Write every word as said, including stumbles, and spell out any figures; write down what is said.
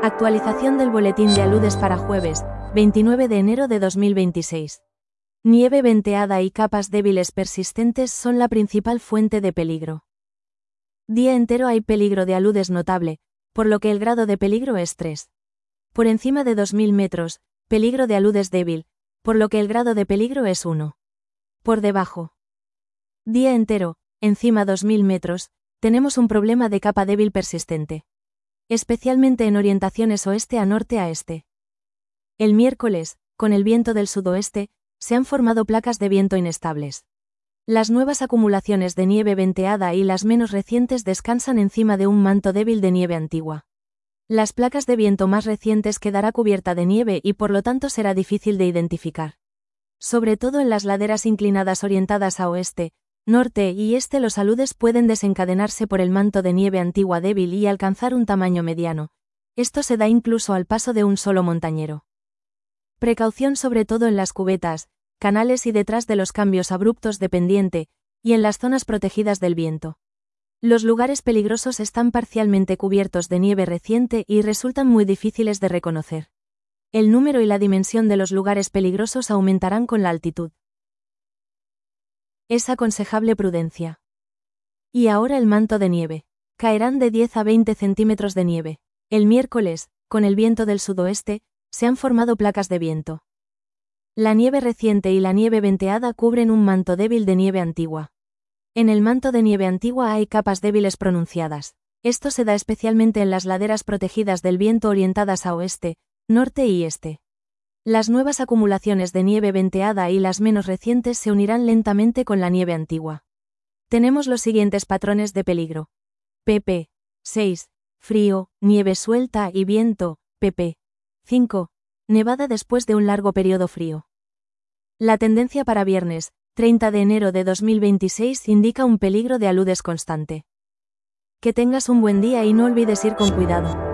Actualización del boletín de aludes para jueves, veintinueve de enero de dos mil veintiséis. Nieve venteada y capas débiles persistentes son la principal fuente de peligro. Día entero hay peligro de aludes notable, por lo que el grado de peligro es tres. Por encima de dos mil metros, peligro de aludes débil, por lo que el grado de peligro es uno. Por debajo. Día entero, encima dos mil metros, tenemos un problema de capa débil persistente. Especialmente en orientaciones oeste a norte a este. El miércoles, con el viento del sudoeste, se han formado placas de viento inestables. Las nuevas acumulaciones de nieve venteada y las menos recientes descansan encima de un manto débil de nieve antigua. Las placas de viento más recientes quedará cubierta de nieve y por lo tanto será difícil de identificar. Sobre todo en las laderas inclinadas orientadas a oeste, norte y este los aludes pueden desencadenarse por el manto de nieve antigua débil y alcanzar un tamaño mediano. Esto se da incluso al paso de un solo montañero. Precaución sobre todo en las cubetas, canales y detrás de los cambios abruptos de pendiente, y en las zonas protegidas del viento. Los lugares peligrosos están parcialmente cubiertos de nieve reciente y resultan muy difíciles de reconocer. El número y la dimensión de los lugares peligrosos aumentarán con la altitud. Es aconsejable prudencia. Y ahora el manto de nieve. Caerán de diez a veinte centímetros de nieve. El miércoles, con el viento del sudoeste, se han formado placas de viento. La nieve reciente y la nieve venteada cubren un manto débil de nieve antigua. En el manto de nieve antigua hay capas débiles pronunciadas. Esto se da especialmente en las laderas protegidas del viento orientadas a oeste, norte y este. Las nuevas acumulaciones de nieve venteada y las menos recientes se unirán lentamente con la nieve antigua. Tenemos los siguientes patrones de peligro. pp. seis. Frío, nieve suelta y viento. pp. cinco. Nevada después de un largo periodo frío. La tendencia para viernes, treinta de enero de dos mil veintiséis indica un peligro de aludes constante. Que tengas un buen día y no olvides ir con cuidado.